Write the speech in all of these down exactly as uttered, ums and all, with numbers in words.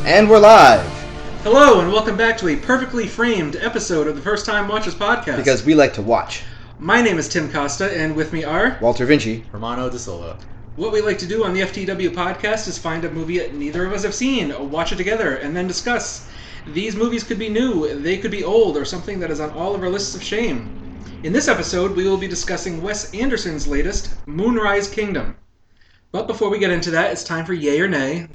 And we're live. Hello, and welcome back to a perfectly framed episode of the First Time Watchers podcast. Because we like to watch. My name is Tim Costa, and with me are... Walter Vinci. Romano De Silva. What we like to do on the F T W podcast is find a movie that neither of us have seen, watch it together, and then discuss. These movies could be new, they could be old, or something that is on all of our lists of shame. In this episode, we will be discussing Wes Anderson's latest, Moonrise Kingdom. But before we get into that, it's time for Yay or Nay.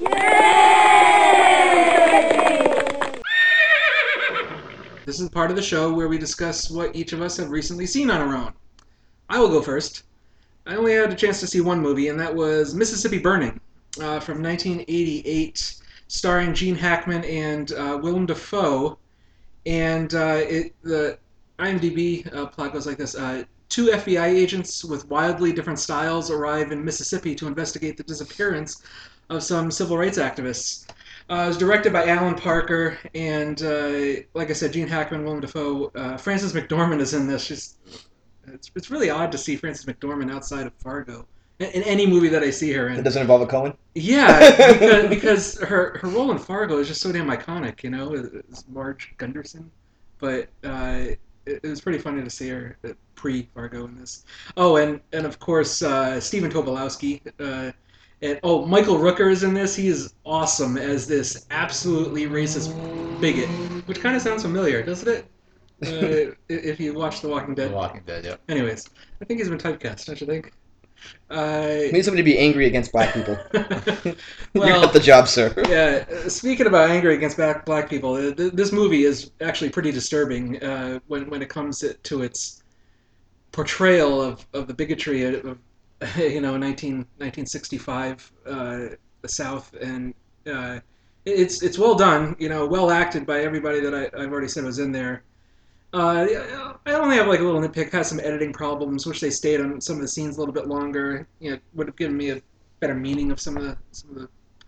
This is part of the show where we discuss what each of us have recently seen on our own. I will go first. I only had a chance to see one movie, and that was Mississippi Burning uh, from nineteen eighty-eight, starring Gene Hackman and uh, Willem Dafoe. And uh, it, the IMDb uh, plot goes like this. Uh, two F B I agents with wildly different styles arrive in Mississippi to investigate the disappearance of some civil rights activists. Uh, it was directed by Alan Parker, and uh, like I said, Gene Hackman, Willem Dafoe. Uh, Frances McDormand is in this. She's it's it's really odd to see Frances McDormand outside of Fargo in, in any movie that I see her in. It doesn't involve a Cohen? Yeah, because, because her her role in Fargo is just so damn iconic. You know, it's Marge Gunderson, but uh, it, it was pretty funny to see her pre Fargo in this. Oh, and and of course uh, Stephen Tobolowsky. Uh, And, oh, Michael Rooker is in this. He is awesome as this absolutely racist bigot, which kind of sounds familiar, doesn't it? Uh, if you watch The Walking Dead. The Walking Dead, yep. Anyways, I think he's been typecast, don't you think? Uh, We need somebody to be angry against black people. well, you got the job, sir. Yeah, speaking about anger against black, black people, this movie is actually pretty disturbing uh, when, when it comes to its portrayal of, of the bigotry of you know, nineteen, nineteen sixty-five, uh, the South, and uh, it's it's well done, you know, well acted by everybody that I, I've already said was in there. Uh, I only have like a little nitpick, has some editing problems, wish they stayed on some of the scenes a little bit longer, you know, would have given me a better meaning of some of the, some of the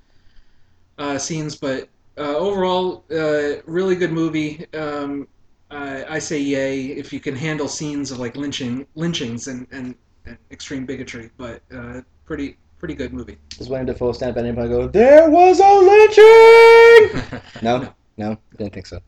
uh, scenes, but uh, overall, uh, really good movie. Um, I, I say yay if you can handle scenes of like lynching, lynchings and, and and extreme bigotry, but uh, pretty pretty good movie. Does William Dafoe stand up at anybody and go, "There was a lynching"? no? no, no, didn't think so.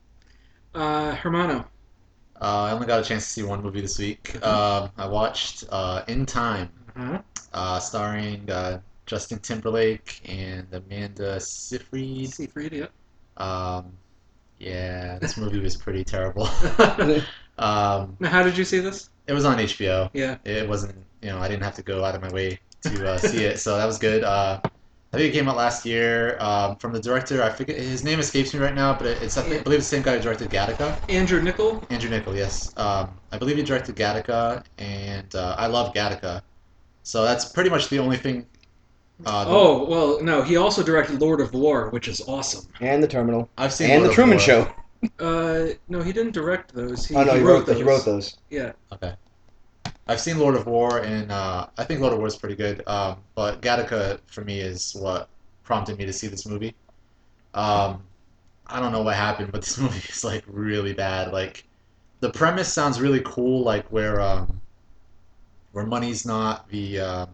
Uh, Hermano. Uh, I only got a chance to see one movie this week. Uh, I watched uh, In Time, Uh-huh. uh, starring uh, Justin Timberlake and Amanda Seyfried. Seyfried, yeah. Um, yeah, this movie was pretty terrible. um, Now, how did you see this? It was on H B O. Yeah. It wasn't, you know, I didn't have to go out of my way to uh, see it, so that was good. Uh, I think it came out last year um, from the director. I forget his name escapes me right now, but it's I, think, I believe it's the same guy who directed Gattaca. Andrew Niccol. Andrew Niccol, yes. Um, I believe he directed Gattaca, and uh, I love Gattaca, so that's pretty much the only thing. Uh, the, oh well, no, he also directed Lord of War, which is awesome. And The Terminal. I've seen and Lord The of Truman War. Show. Uh, no, he didn't direct those. He, oh no, he, he, wrote, wrote those. he wrote those. Yeah. Okay. I've seen Lord of War, and uh, I think Lord of War is pretty good. Um, but Gattaca for me is what prompted me to see this movie. Um, I don't know what happened, but this movie is like really bad. Like, the premise sounds really cool, like where um, where money's not the uh,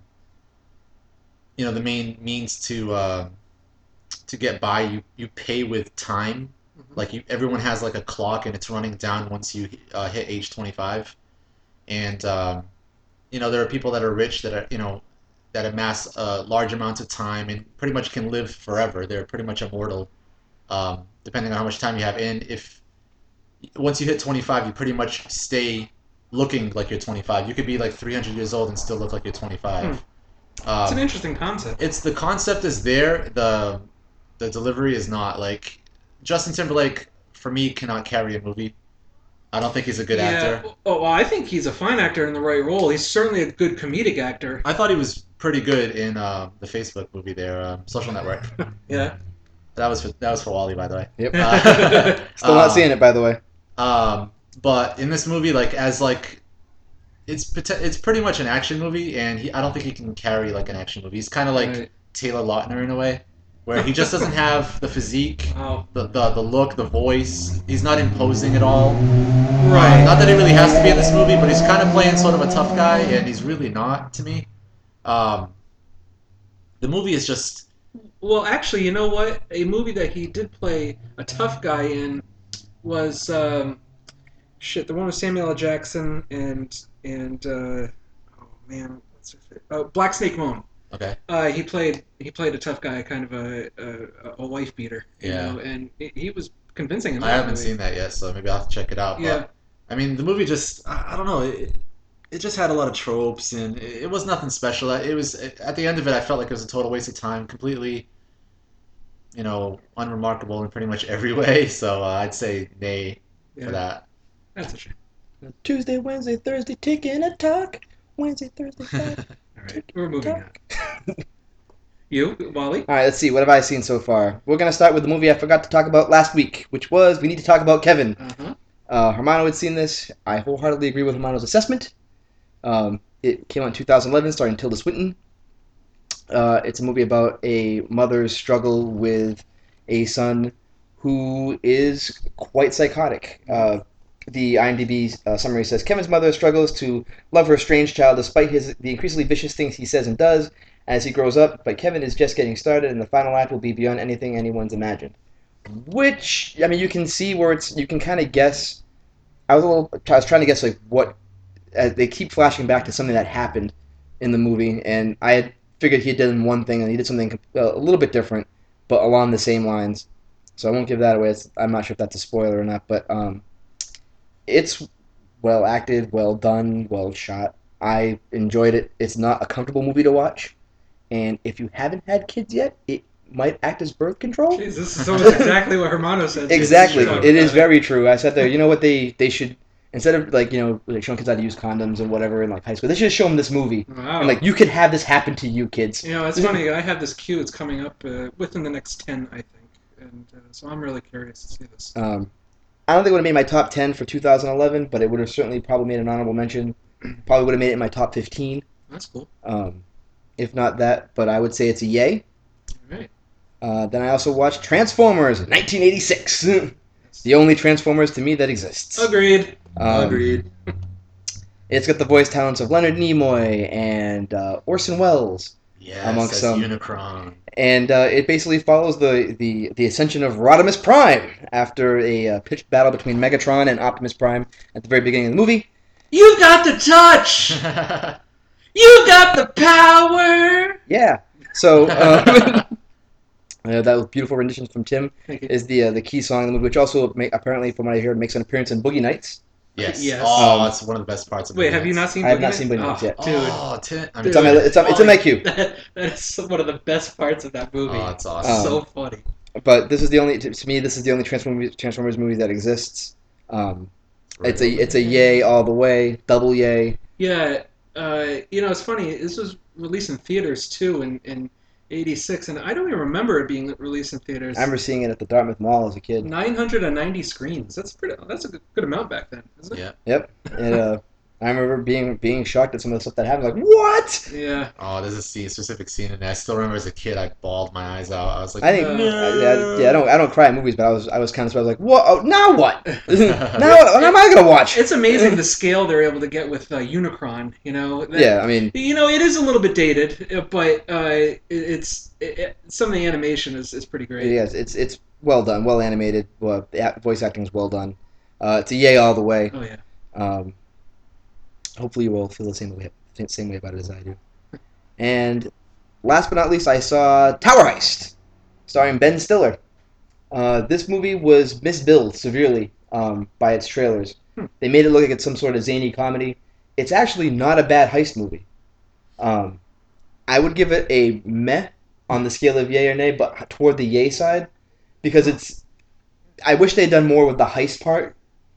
you know the main means to uh, to get by. You you pay with time. Mm-hmm. Like you, everyone has like a clock, and it's running down once you uh, hit age twenty-five. And um, you know, there are people that are rich that are you know that amass uh, large amounts of time and pretty much can live forever. They're pretty much immortal, um, depending on how much time you have. And if once you hit twenty-five, you pretty much stay looking like you're twenty-five. You could be like three hundred years old and still look like you're twenty-five. Hmm. Um, it's an interesting concept. It's the concept is there. The the delivery is not. Like Justin Timberlake for me cannot carry a movie. I don't think he's a good yeah. actor. Oh, well, I think he's a fine actor in the right role. He's certainly a good comedic actor. I thought he was pretty good in uh, the Facebook movie there, um, Social Network. Yeah. That was for, that was for Wally, by the way. Yep. Uh, Still not um, seeing it, by the way. Um, but in this movie, like as like, it's it's pretty much an action movie, and he I don't think he can carry like an action movie. He's kind of like Right. Taylor Lautner in a way, where he just doesn't have the physique, Oh. the, the the look, the voice. He's not imposing at all. Right. Uh, not that he really has to be in this movie, but he's kind of playing sort of a tough guy, and he's really not to me. Um, the movie is just Well, actually, you know what? A movie that he did play a tough guy in was um, shit. The one with Samuel L. Jackson and and uh, oh man, what's her fa- oh, Black Snake Moan. Okay. Uh, he played he played a tough guy, kind of a a, a wife beater, you Yeah. know, and he he was convincing in I that haven't movie. seen that yet, so maybe I'll have to check it out. Yeah, But I mean, the movie just I, I don't know. It, it just had a lot of tropes, and it, it was nothing special. It was at the end of it, I felt like it was a total waste of time, completely, you know, unremarkable in pretty much every way. So uh, I'd say nay yeah, for that. that's a shame. Tuesday, Wednesday, Thursday, taking a talk. Wednesday, Thursday, Friday, All right, taking we're a moving on. talk. You, Wally? All right, let's see. What have I seen so far? We're gonna start with the movie I forgot to talk about last week, which was we need to talk about Kevin. Uh huh. Uh, Hermano had seen this. I wholeheartedly agree with Hermano's assessment. Um, it came out in two thousand eleven, starring Tilda Swinton. Uh, it's a movie about a mother's struggle with a son who is quite psychotic. Uh, the IMDb uh, summary says Kevin's mother struggles to love her strange child despite his the increasingly vicious things he says and does as he grows up. But Kevin is just getting started, and the final act will be beyond anything anyone's imagined. Which I mean, you can see where it's you can kind of guess. I was a little. I was trying to guess like what uh, they keep flashing back to something that happened in the movie, and I had figured he had done one thing and he did something uh, a little bit different, but along the same lines. So I won't give that away. It's, I'm not sure if that's a spoiler or not, but um, it's well acted, well done, well shot. I enjoyed it. It's not a comfortable movie to watch, and if you haven't had kids yet, it might act as birth control. Jeez, this is almost exactly what Hermano said. too. Exactly, Talk it is about very true. I said there, you know what they they should instead of like you know like showing kids how to use condoms and whatever in like high school, they should just show them this movie Wow. and like you could have this happen to you, kids. You know, it's funny. I have this queue. It's coming up uh, within the next ten, I think, and uh, so I'm really curious to see this. Um, I don't think it would have made my top ten for two thousand eleven, but it would have certainly probably made an honorable mention. Probably would have made it in my top fifteen, That's cool. um, if not that. But I would say it's a yay. All right. Uh, then I also watched Transformers, nineteen eighty-six, the only Transformers to me that exists. Agreed. Um, Agreed. It's got the voice talents of Leonard Nimoy and uh, Orson Welles, Yes, amongst as some- Unicron. and uh, it basically follows the, the, the ascension of Rodimus Prime after a uh, pitched battle between Megatron and Optimus Prime at the very beginning of the movie. You got the touch. You got the power. Yeah. So um, uh, that was beautiful renditions from Tim. Thank you. Is the uh, the key song in the movie, which also make, apparently, from what I heard, makes an appearance in Boogie Nights. Yes. Yes. Oh, Um, it's one of the best parts of Wait, Boogie have you not Nights. seen? I have Boogie not Nights? seen Boogie Nights oh, yet. Dude, Oh, Tim, I mean, It's on my it's on, it's in my queue. That, that is one of the best parts of that movie. Oh, it's Um, awesome. so funny. But this is the only to, to me this is the only Transformers Transformers movie that exists. Um, it's a it's a yay all the way, double yay. Yeah, uh, you know, it's funny. This was released in theaters too in in eighty-six, and I don't even remember it being released in theaters. I remember seeing it at the Dartmouth Mall as a kid. nine hundred ninety screens. That's pretty. That's a good, good amount back then, isn't it? Yeah. Yep. And uh, I remember being being shocked at some of the stuff that happened. Like what? Yeah. Oh, there's a scene, specific scene in there. I still remember as a kid, I bawled my eyes out. I was like, I think Uh, I, I, yeah, I don't I don't cry at movies, but I was I was kind of surprised. Like what? Oh, now what? now what am I gonna watch? It's amazing the scale they're able to get with uh, Unicron. You know. That- Yeah, I mean, You know, it is a little bit dated, uh, but uh, it, it's it, it, some of the animation is, is pretty great. yes, it's it's well done, well animated. Well, the act- voice acting is well done. Uh, it's a yay all the way. Oh yeah. Um, hopefully, you will feel the same way same way about it as I do. And last but not least, I saw Tower Heist, starring Ben Stiller. Uh, this movie was misbilled severely um, by its trailers. Hmm. They made it look like it's some sort of zany comedy. It's actually not a bad heist movie. Um, I would give it a meh on the scale of yay or nay, but toward the yay side, because it's. I wish they'd done more with the heist part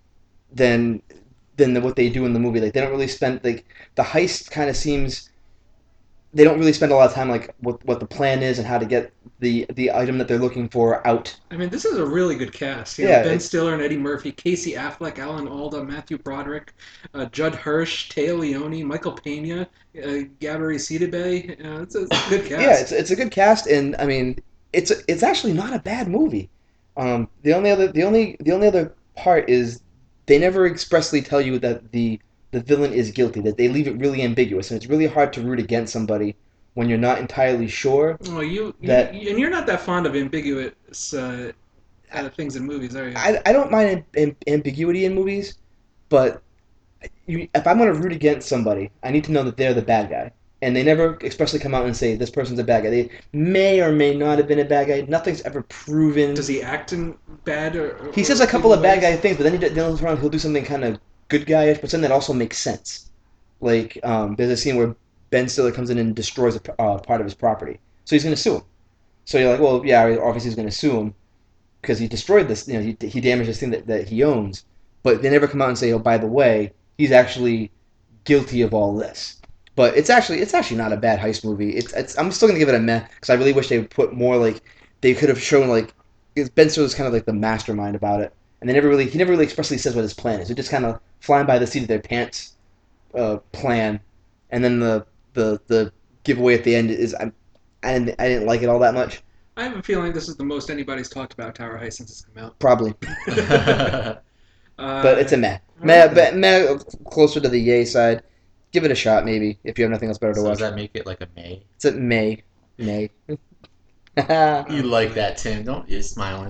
than than what they do in the movie. Like they don't really spend like the heist kind of seems. They don't really spend a lot of time like what what the plan is and how to get the the item that they're looking for out. I mean, this is a really good cast. You Yeah, know, Ben it's- Stiller and Eddie Murphy, Casey Affleck, Alan Alda, Matthew Broderick, uh, Judd Hirsch, Taya Leone, Michael Pena, uh, Gabri Sidibe. You know, it's, a, it's a good cast. Yeah, it's it's a good cast, and I mean, it's it's actually not a bad movie. Um, the only other the only the only other part is they never expressly tell you that the the villain is guilty. That they leave it really ambiguous, and it's really hard to root against somebody when you're not entirely sure. Well, you, you, That- you and you're not that fond of ambiguous uh, uh, things in movies, are you? I, I don't mind am, am, ambiguity in movies, but you, if I'm going to root against somebody, I need to know that they're the bad guy. And they never expressly come out and say, this person's a bad guy. They may or may not have been a bad guy. Nothing's ever proven. Does he act in bad or, or He says a couple evil of bad ways? guy things, but then he then around he'll do something kind of good guyish, but something that also makes sense. Like um, there's a scene where Ben Stiller comes in and destroys a uh, part of his property, so he's going to sue him. So you're like, well, yeah, obviously he's going to sue him because he destroyed this. You know, he, he damaged this thing that, that he owns. But they never come out and say, oh, by the way, he's actually guilty of all this. But it's actually it's actually not a bad heist movie. It's, it's I'm still gonna give it a meh because I really wish they would put more like they could have shown like because Ben Stiller's kind of like the mastermind about it, and they never really he never really expressly says what his plan is. It just kind of flying by the seat of their pants uh, plan, and then the the the giveaway at the end is I I didn't I didn't like it all that much. I have a feeling this is the most anybody's talked about Tower Heist since it's come out. Probably, Uh, but it's a meh meh but meh closer to the yay side. Give it a shot, maybe, if you have nothing else better to So watch. does that make it like a May? It's a May. May. You like that, Tim? Don't you're smiling.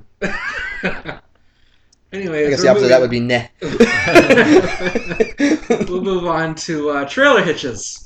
Anyway, I guess the opposite of that would be nah. We'll move on to uh, trailer hitches.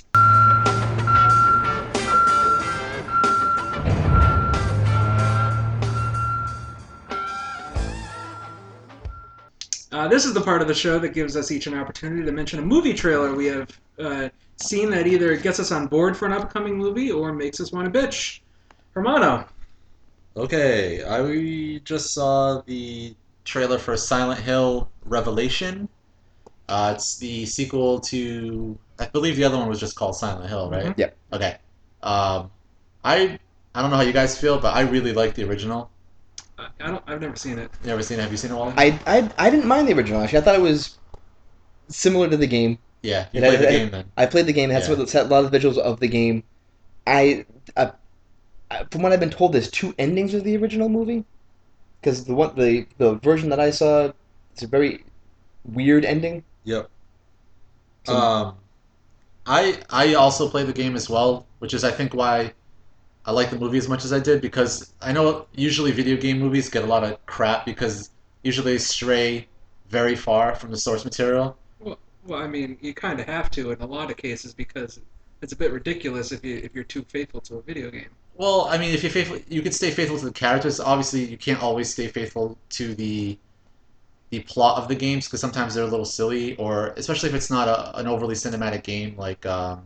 Uh, this is the part of the show that gives us each an opportunity to mention a movie trailer we have uh, seen that either gets us on board for an upcoming movie or makes us want to bitch. Hermano. Okay, I just saw the trailer for Silent Hill Revelation. Uh, it's the sequel to, I believe the other one was just called Silent Hill, right? Mhm. Yep. Okay. Um, I I don't know how you guys feel, but I really like the original. I, I don't. I've never seen it. You ever seen it? Have you seen it all? I, I, I didn't mind the original, actually. I thought it was similar to the game. Yeah, you It played had- the it- game then. I played the game. It had, Yeah. some, it had a lot of the visuals of the game. I, I, I from what I've been told, there's two endings of the original movie. Because the one the, the version that I saw, it's a very weird ending. Yep. So- Um, I I also played the game as well, which is I think why I like the movie as much as I did, because I know usually video game movies get a lot of crap because usually they stray very far from the source material. Well, well, I mean, you kind of have to in a lot of cases because it's a bit ridiculous if you if you're too faithful to a video game. Well, I mean, if you're faithful, you can stay faithful to the characters. Obviously, you can't always stay faithful to the the plot of the games because sometimes they're a little silly, or especially if it's not a, an overly cinematic game like um,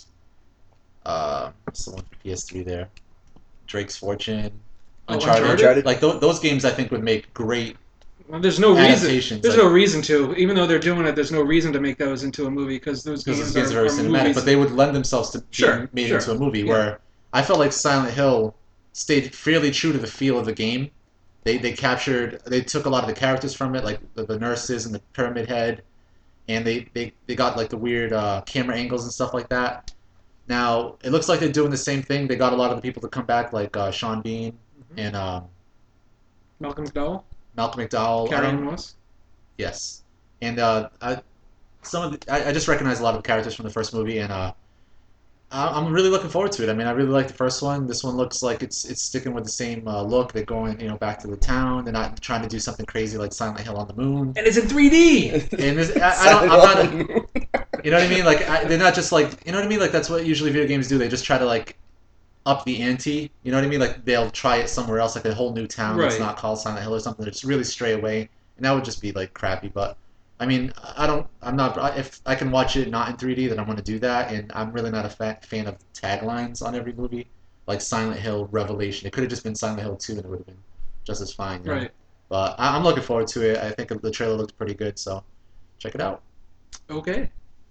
uh, what's the one for P S three there? Drake's Fortune, Oh, Uncharted. Uncharted? Uncharted? Like th- those games, I think would make great Well, there's no reason. adaptations. There's like, no reason to, even though they're doing it. There's no reason to make those into a movie because those because games, those games are, are, very are cinematic, movies. but they would lend themselves to Sure, being made sure. into a movie. Yeah. Where I felt like Silent Hill stayed fairly true to the feel of the game. They they captured, they took a lot of the characters from it, like the, the nurses and the Pyramid Head, and they, they, they got like the weird uh, camera angles and stuff like that. Now it looks like they're doing the same thing. They got a lot of the people to come back, like uh, Sean Bean Mhm. and um, Malcolm McDowell, Malcolm McDowell. I Carrie don't- Ann Moss. Yes, and uh, I, some of the, I, I just recognize a lot of the characters from the first movie, and uh, I, I'm really looking forward to it. I mean, I really like the first one. This one looks like it's it's sticking with the same uh, look. They're going, you know, back to the town. They're not trying to do something crazy like Silent Hill on the moon. And it's in three D. And this, I, I don't, I'm not, you know what I mean? Like I, they're not just like, you know what I mean? Like that's what usually video games do. They just try to like up the ante. You know what I mean? Like they'll try it somewhere else, like a whole new town that's Right. not called Silent Hill or something. They just really stray away, and that would just be like crappy. But I mean, I don't, I'm not. If I can watch it not in three D, then I'm going to do that. And I'm really not a fa- fan of taglines on every movie, like Silent Hill Revelation. It could have just been Silent Hill two, and it would have been just as fine. you know? Right. But I- I'm looking forward to it. I think the trailer looked pretty good, so check it out. Okay.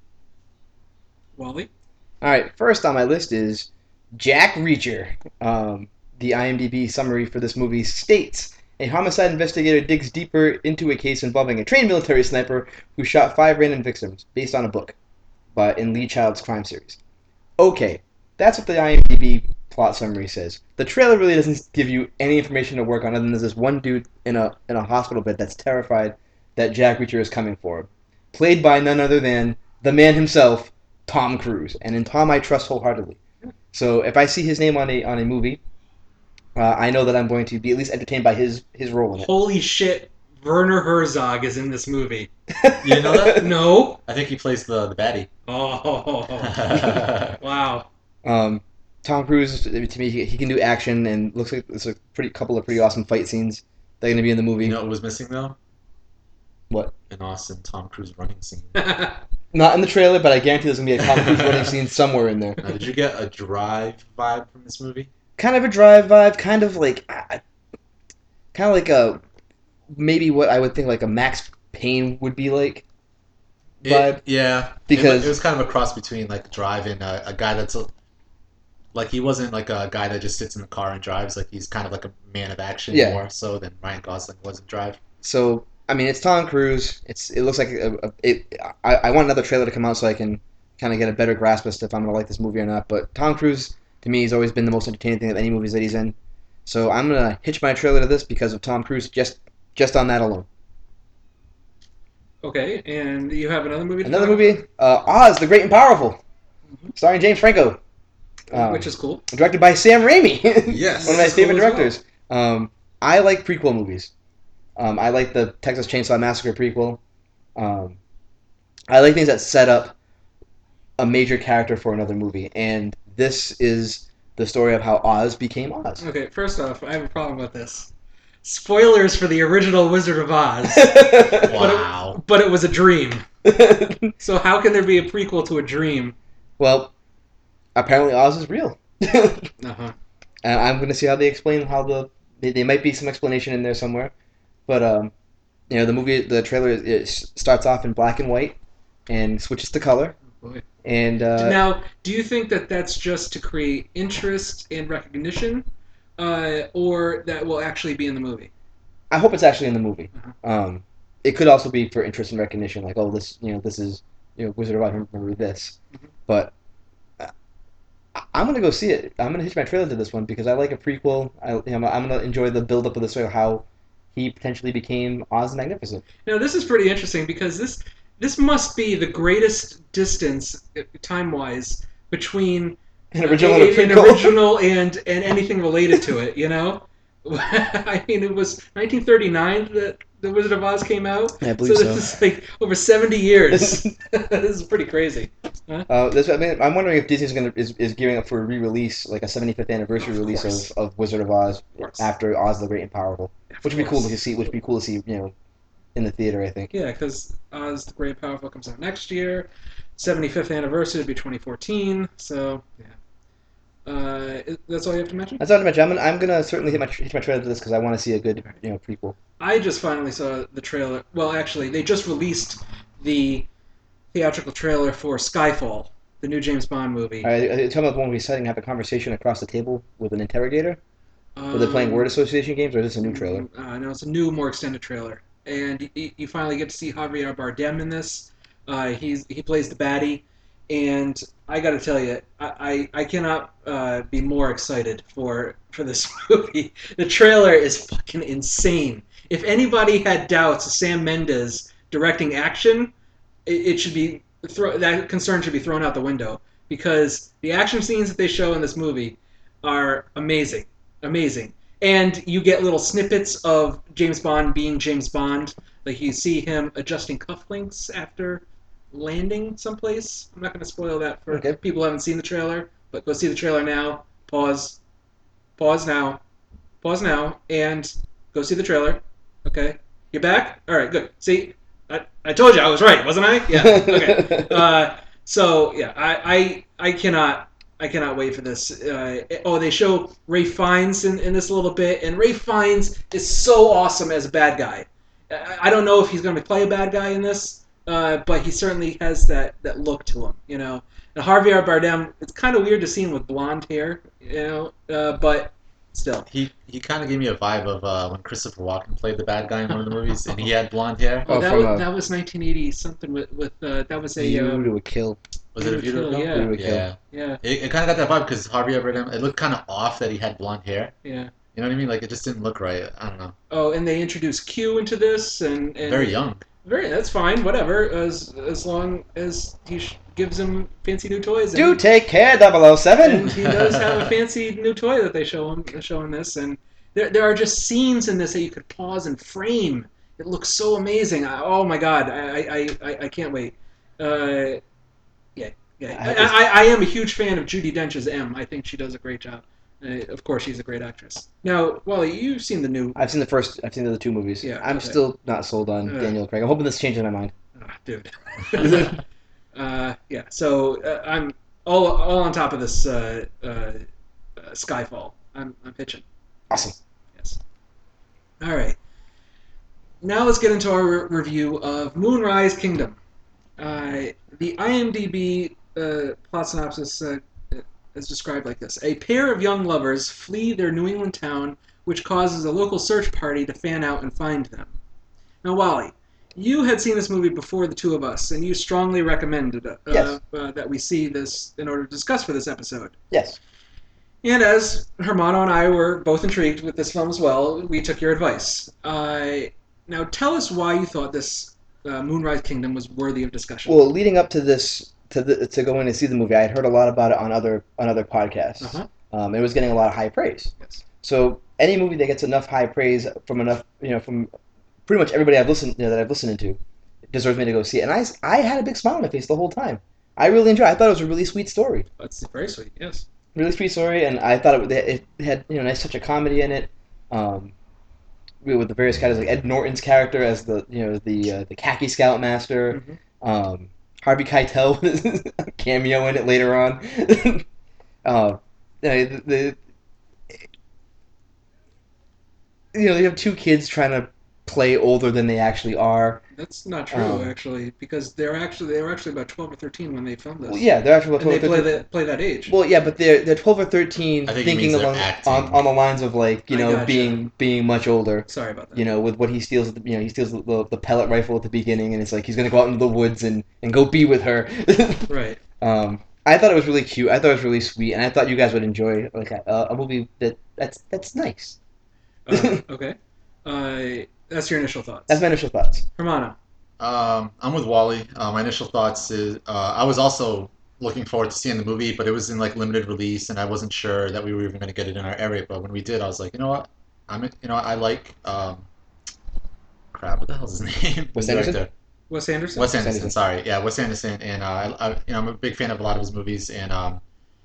Wally. All right, first on my list is Jack Reacher. Um, the IMDb summary for this movie states a homicide investigator digs deeper into a case involving a trained military sniper who shot five random victims, based on a book, but in Lee Child's crime series. Okay, that's what the IMDb plot summary says. The trailer really doesn't give you any information to work on, other than there's this one dude in a in a hospital bed that's terrified that Jack Reacher is coming for him, played by none other than the man himself, Tom Cruise. And in Tom, I trust wholeheartedly. So if I see his name on a on a movie, uh, I know that I'm going to be at least entertained by his his role in it. Holy shit! Werner Herzog is in this movie. You know that? No. I think he plays the the baddie. Oh. Wow. Um, Tom Cruise, to me, he, he can do action, and looks like there's a pretty couple of pretty awesome fight scenes that are going to be in the movie. You know what was missing though? What? An awesome Tom Cruise running scene. Not in the trailer, but I guarantee there's going to be a Tom Cruise running scene somewhere in there. Now, did you get a Drive vibe from this movie? Kind of a Drive vibe, kind of like, kind of like a maybe what I would think like a Max Payne would be like vibe. It, yeah, Because- it, it was kind of a cross between like Drive and a, a guy that's a, like he wasn't like a guy that just sits in the car and drives. Like he's kind of like a man of action Yeah. more so than Ryan Gosling was in Drive. So I mean, it's Tom Cruise. It's it looks like a, a, it. I, I want another trailer to come out so I can kind of get a better grasp as to if I'm gonna like this movie or not. But Tom Cruise to me has always been the most entertaining thing of any movies that he's in. So I'm gonna hitch my trailer to this because of Tom Cruise just just on that alone. Okay, and you have another movie. To Another talk movie, uh, Oz the Great and Powerful, starring James Franco, about? um, Which is cool. directed by Sam Raimi. Yes. One of my This is cool favorite as well. directors. Um, I like prequel movies. Um, I like the Texas Chainsaw Massacre prequel. Um, I like things that set up a major character for another movie, and this is the story of how Oz became Oz. Okay, first off, I have a problem with this. Spoilers for the original Wizard of Oz, Wow. but it was a dream. So how can there be a prequel to a dream? Well, apparently Oz is real. Uh-huh. And I'm going to see how they explain how the they, there might be some explanation in there somewhere, but um, you know the movie the trailer it starts off in black and white and switches to color, Boy. and uh, Now, do you think that that's just to create interest and recognition, uh, or that will actually be in the movie? I hope it's actually in the movie. Uh-huh. Um, it could also be for interest and recognition, like oh this you know this is you know Wizard of Oz, remember this, Mhm. but. uh, I- I'm gonna go see it. I'm gonna hitch my trailer to this one because I like a prequel. I, you know, I'm gonna enjoy the build up of the story of how he potentially became Oz the Magnificent. Now, this is pretty interesting because this this must be the greatest distance time wise between An original and a an prequel. original and and anything related to it. You know, I mean, it was nineteen thirty-nine that the Wizard of Oz came out. Yeah, I believe so so. this is like over seventy years. This is pretty crazy. Uh, this, I mean, I'm wondering if Disney's gonna is, is gearing up for a re-release, like a seventy-fifth anniversary Of release course. of, of Wizard of Oz Of course. after Oz the Great and Powerful, Of which would be cool course. to see. Which would be cool to see, you know, in the theater. I think. Yeah, because Oz the Great and Powerful comes out next year. seventy-fifth anniversary would be twenty fourteen. So, yeah. Uh, i- that's all you have to mention? That's all I mention. I'm gonna, I'm gonna certainly hit my hitch my trailer to this because I want to see a good, you know, prequel. I just finally saw the trailer. Well, actually, they just released the theatrical trailer for Skyfall, the new James Bond movie. All right, uh, tell me about the one we deciding to have a conversation across the table with an interrogator. Were they playing Um, word association games, or is this a new trailer? Uh, no, it's a new, more extended trailer, and you, you finally get to see Javier Bardem in this. Uh, he's he plays the baddie, and I got to tell you, I I, I cannot uh, be more excited for for this movie. The trailer is fucking insane. If anybody had doubts of Sam Mendes directing action, it, it should be throw, that concern should be thrown out the window because the action scenes that they show in this movie are amazing. Amazing. And you get little snippets of James Bond being James Bond. Like you see him adjusting cufflinks after landing someplace. I'm not going to spoil that for Okay. people who haven't seen the trailer, but go see the trailer now. Pause. Pause now. Pause now. And go see the trailer. Okay? You're back? All right, good. See, I, I told you I was right, wasn't I? Yeah. Okay. Uh, so, yeah, I, I, I cannot... I cannot wait for this. Uh, oh, they show Ray Fiennes in, in this a little bit, and Ray Fiennes is so awesome as a bad guy. I, I don't know if he's going to play a bad guy in this, uh, but he certainly has that, that look to him, you know. And Javier Bardem, it's kind of weird to see him with blonde hair, you know, uh, but still. He he kind of gave me a vibe of uh, when Christopher Walken played the bad guy in one of the movies, and he had blonde hair. Oh, Oh, that, from, was, uh, that was nineteen eighty something with, with uh, that was a, View um, to a Kill. Was it a View to View to a Kill, Kill? yeah. View to a Kill. Yeah. yeah, It, it kind of got that vibe because Javier Bardem, it looked kind of off that he had blonde hair. yeah. You know what I mean? Like it just didn't look right. I don't know. Oh, and they introduced Q into this, and, and Very young. Very, that's fine. Whatever, as as long as he sh- gives him fancy new toys. And Do take care, double oh seven. And he does have a fancy new toy that they show him show in this, and there there are just scenes in this that you could pause and frame. It looks so amazing. I, oh my god, I I, I, I can't wait. Uh, yeah, yeah. I I, hope it's- I, I am a huge fan of Judi Dench as M. I think she does a great job. Uh, of course, she's a great actress. Now, Wally, you've seen the new. I've seen the first. I've seen the other two movies. Yeah, I'm okay. still not sold on Uh. Daniel Craig. I'm hoping this changes my mind. Ah, dude. uh, yeah. So uh, I'm all all on top of this uh, uh, uh, Skyfall. I'm I'm pitching. Awesome. Yes. All right. Now let's get into our re- review of Moonrise Kingdom. Uh, the IMDb uh, plot synopsis uh, is described like this: a pair of young lovers flee their New England town, which causes a local search party to fan out and find them. Now, Wally, you had seen this movie before the two of us, and you strongly recommended uh, Yes. uh, that we see this in order to discuss for this episode. Yes. And as Hermano and I were both intrigued with this film as well, we took your advice. Uh, now, tell us why you thought this uh, Moonrise Kingdom was worthy of discussion. Well, leading up to this, to the, to go in and see the movie, I had heard a lot about it on other on other podcasts. Uh-huh. Um, it was getting a lot of high praise. Yes. So any movie that gets enough high praise from enough, you know, from pretty much everybody I've listened, you know, that I've listened to, deserves me to go see it. And I, I had a big smile on my face the whole time. I really enjoyed it. I thought it was a really sweet story. That's very sweet, yes. Really sweet story, and I thought it, it had, you know, nice touch of comedy in it. Um, with the various characters, like Ed Norton's character as the, you know, the uh, the khaki scoutmaster. Mhm. Um, Harvey Keitel with a cameo in it later on. uh, the, the you know, you have two kids trying to play older than they actually are. That's not true, Um, actually, because they're actually they were actually about twelve or thirteen when they filmed this. Well, yeah, they're actually about and they twelve or play thirteen. that play that age. Well, yeah, but they're they're twelve or thirteen, I think he thinking means they're along acting. on, on the lines of like you I know gotcha. being being much older. Sorry about that. You know, with what he steals, at the, you know, he steals the, the, the pellet rifle at the beginning, and it's like he's gonna go out into the woods and, and go be with her. Right. um, I thought it was really cute. I thought it was really sweet, and I thought you guys would enjoy like a, a movie that that's that's nice. Uh, okay. Uh, that's your initial thoughts. That's my initial thoughts. Hermano. Um, I'm with Wally. Uh, my initial thoughts is uh, I was also looking forward to seeing the movie, but it was in like limited release, and I wasn't sure that we were even going to get it in our area. But when we did, I was like, you know what? I'm you know I like um, crap. What the hell's his name? Wes The Anderson? director. Wes Anderson? Wes Anderson. Anderson. Sorry, yeah, Wes Anderson, and uh, I, I, you know, I'm a big fan of a lot of his movies, and um,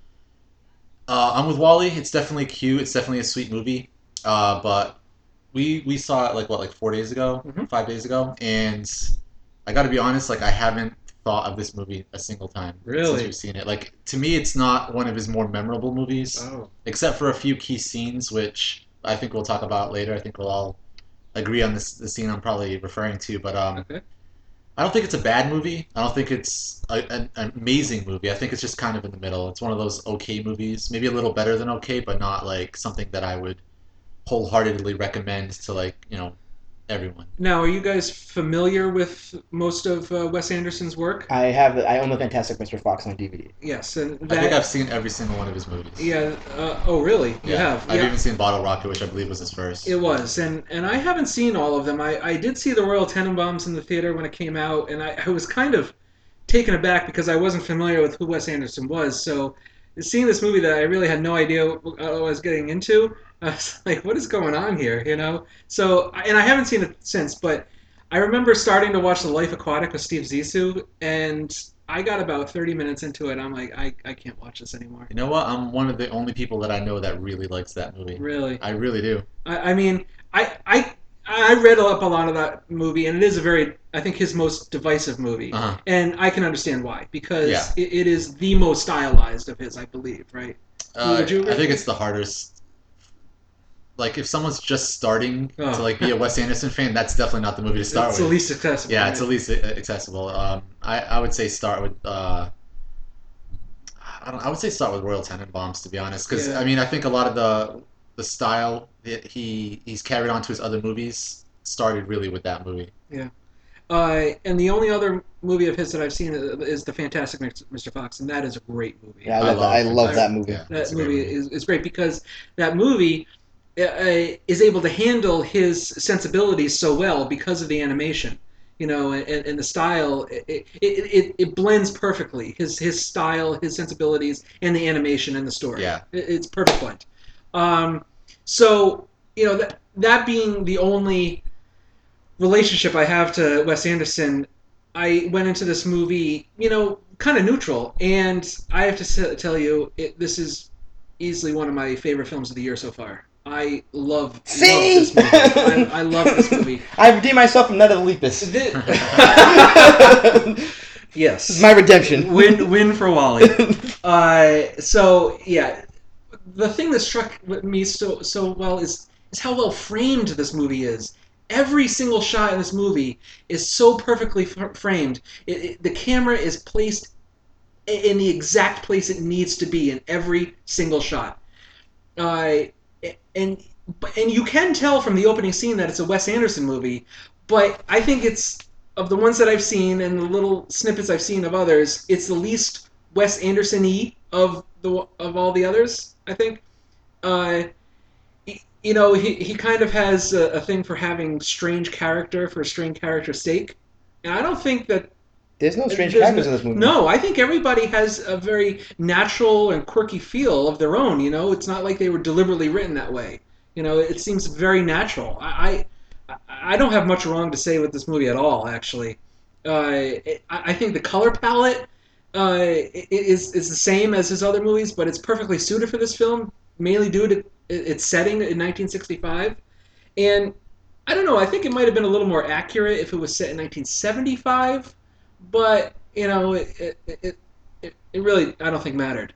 uh, I'm with Wally. It's definitely cute. It's definitely a sweet movie, uh, but we we saw it like what, like four days ago, Mhm. five days ago, and I got to be honest, like I haven't thought of this movie a single time Really? since we've seen it. Like to me, it's not one of his more memorable movies, Oh. except for a few key scenes, which I think we'll talk about later. I think we'll all agree on this the scene I'm probably referring to, but um. Okay. I don't think it's a bad movie. I don't think it's a, an, an amazing movie. I think it's just kind of in the middle. It's one of those okay movies, maybe a little better than okay, but not like something that I would wholeheartedly recommend to like you know everyone. Now, are you guys familiar with most of uh, Wes Anderson's work? I have the, I own the Fantastic Mister Fox on D V D. Yes, and I that. think I've seen every single one of his movies. Yeah. Uh, oh, really? You have? I've yeah. even seen Bottle Rocket, which I believe was his first. It was, and and I haven't seen all of them. I, I did see the Royal Tenenbaums in the theater when it came out, and I, I was kind of taken aback because I wasn't familiar with who Wes Anderson was. So seeing this movie that I really had no idea what I was getting into, I was like, what is going on here, you know? So, and I haven't seen it since, but I remember starting to watch The Life Aquatic with Steve Zissou, and I got about thirty minutes into it. I'm like, I, I can't watch this anymore. You know what? I'm one of the only people that I know that really likes that movie. Really. I really do. I, I mean, I, I I read up a lot of that movie, and it is a very, I think, his most divisive movie. Uh-huh. And I can understand why, because Yeah. it, it is the most stylized of his, I believe, right? Uh, Would you I think agree? it's the hardest. Like if someone's just starting Oh. to like be a Wes Anderson fan, that's definitely not the movie to start It's with. the least accessible. Yeah, right? it's the least accessible. Um, I, I would say start with uh, I don't I would say start with Royal Tenenbaums to be honest, because Yeah. I mean I think a lot of the the style that he he's carried on to his other movies started really with that movie. Uh, and the only other movie of his that I've seen is The Fantastic Mister Fox, and that is a great movie. Yeah, I love, that. I love that movie. Yeah, That it's a great movie is, is great because that movie uh, is able to handle his sensibilities so well because of the animation. You know, and, and the style, it, it, it, it blends perfectly. His his style, his sensibilities, and the animation and the story. Yeah. It, it's perfect blend. Um, so, you know, that, that being the only relationship I have to Wes Anderson, I went into this movie, you know, kind of neutral. And I have to tell you, it, this is easily one of my favorite films of the year so far. I love, See? love this movie. I, I love this movie. I redeemed myself from that of Lepus. The- yes. This is my redemption. Win, win for Wally. Uh, so yeah, the thing that struck me so so well is is how well framed this movie is. Every single shot in this movie is so perfectly f- framed. It, it, the camera is placed in the exact place it needs to be in every single shot. Uh, and and you can tell from the opening scene that it's a Wes Anderson movie, but I think it's, of the ones that I've seen and the little snippets I've seen of others, it's the least Wes Anderson-y of the of all the others, I think. Uh, you know, he, he kind of has a, a thing for having strange character for strange character's sake. And I don't think that There's no strange there's characters no, in this movie. No, I think everybody has a very natural and quirky feel of their own, you know? It's not like they were deliberately written that way. You know, it seems very natural. I I, I don't have much wrong to say with this movie at all, actually. Uh, it, I think the color palette uh, is, is the same as his other movies, but it's perfectly suited for this film, mainly due to its setting in nineteen sixty-five. And I don't know, I think it might have been a little more accurate if it was set in nineteen seventy-five, but, you know, it it, it, it, it really, I don't think mattered.